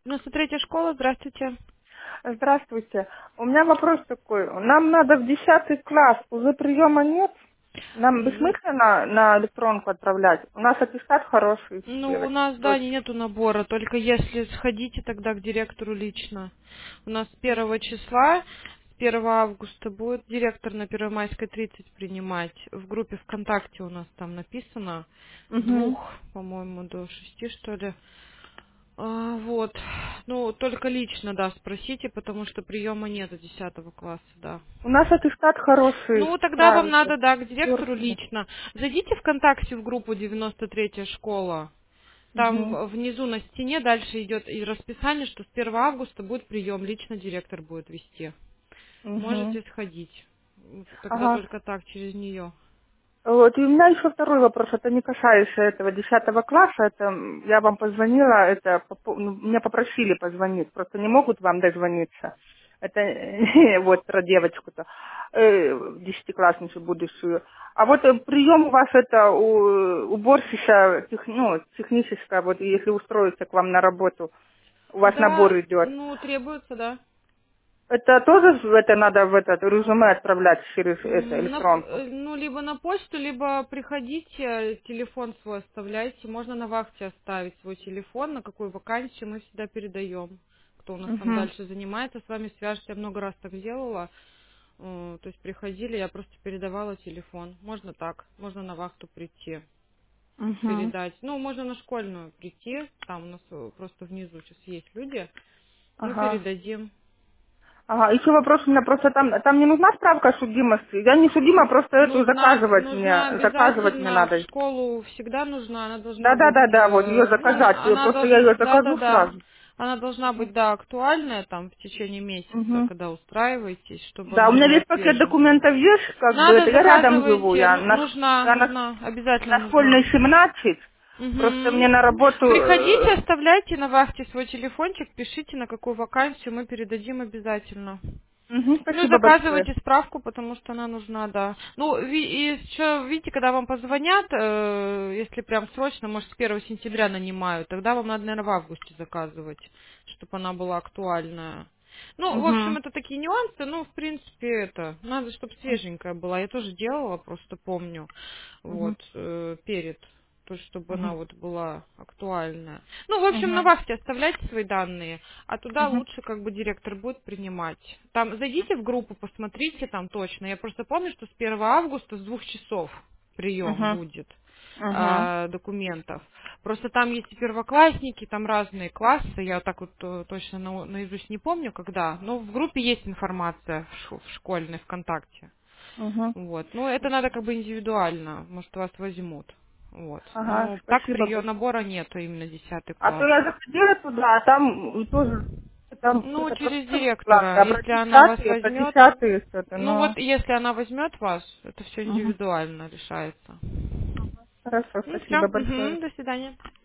93-я школа, здравствуйте. Здравствуйте. У меня вопрос такой. Нам надо в 10 класс. Уже приема нет? Нам М, бессмысленно на электронку отправлять. У нас аттестат хороший, Ну, у девочки, нас, да, дочки. нету набора, только если сходите тогда к директору лично. У нас с 1 числа, с 1 августа будет директор на Первомайской 30 принимать. В группе ВКонтакте у нас там написано с Угу. 2, по-моему, до 6, что ли. Вот. Ну, только лично, да, спросите, потому что приема нет до 10 класса, да. У нас аттестат хороший, Ну, тогда вам справился. надо, да, к директору Четвёрки. лично. Зайдите ВКонтакте в группу 93-я школа. Там Угу. внизу на стене дальше идет и расписание, что с 1 августа будет прием, лично директор будет вести. Угу. Можете сходить. Тогда Ага. только так, через нее. Вот, и у меня еще второй вопрос, это не касается этого 10 класса, это я вам позвонила, это меня попросили позвонить, просто не могут вам дозвониться. Это вот про девочку-то, 10-классницу будущую. А вот прием у вас это уборщица, техническая, вот если устроиться к вам на работу, у вас Да, набор идет. ну, требуется, да. Это тоже это надо в этот резюме отправлять через это, электронку? Ну, либо на почту, либо приходите, телефон свой оставляйте. Можно на вахте оставить свой телефон, на какую вакансию мы всегда передаем. Кто у нас там Угу. дальше занимается, с вами свяжется. Я много раз так делала. То есть приходили, я просто передавала телефон. Можно так, можно на вахту прийти, Угу. передать. Ну, можно на школьную прийти, там у нас просто внизу сейчас есть люди. Мы Ага. передадим. Ага, еще вопрос у меня просто там не нужна справка о судимости. Я не судима, просто эту Нужна заказывать мне обязательно, в надо. школу всегда нужна, она должна быть, Да, вот ее заказать. она Просто я должна, ее закажу да, сразу. она должна быть, да, актуальная там в течение месяца, Угу. когда устраиваетесь, чтобы Да, у она меня была весь пакет свежая. документов есть, как бы Надо это я рядом живу, заказывайте, нужна, я обязательно на нужна. школьной 17, просто Угу. мне на работу, Приходите, оставляйте на вахте свой телефончик, пишите, на какую вакансию мы передадим обязательно. Ну и спасибо большое. заказывайте справку, потому что она нужна, да. Ну, и еще, видите, когда вам позвонят, если прям срочно, может, с 1 сентября нанимают, тогда вам надо, наверное, в августе заказывать, чтобы она была актуальная. Ну, в общем, Угу. это такие нюансы, ну, в принципе, надо, чтобы свеженькая была. Я тоже делала, просто помню, Угу. вот, перед, то, чтобы она Угу. вот была актуальная. Ну, в общем, на Угу. вахте оставляйте свои данные, а туда Угу. лучше как бы директор будет принимать. Там зайдите в группу, посмотрите там точно. Я просто помню, что с 1 августа с 2 часов прием Угу. будет Угу. документов. Просто там есть и первоклассники, там разные классы, я так вот точно наизусть не помню, когда, но в группе есть информация в школьной ВКонтакте. Угу. Вот. Ну, это надо как бы индивидуально, может, вас возьмут. Вот. Ага, Но так спасибо большое. набора нету, именно 10 класс. То я заходила туда, а там тоже там Ну, какой-то через процесс платный, директора. а про Если она вас 10 про возьмет, 10 что-то, ну вот но... если она возьмет вас, это все Мгм. индивидуально решается. Хорошо, Ну все, спасибо большое. до свидания.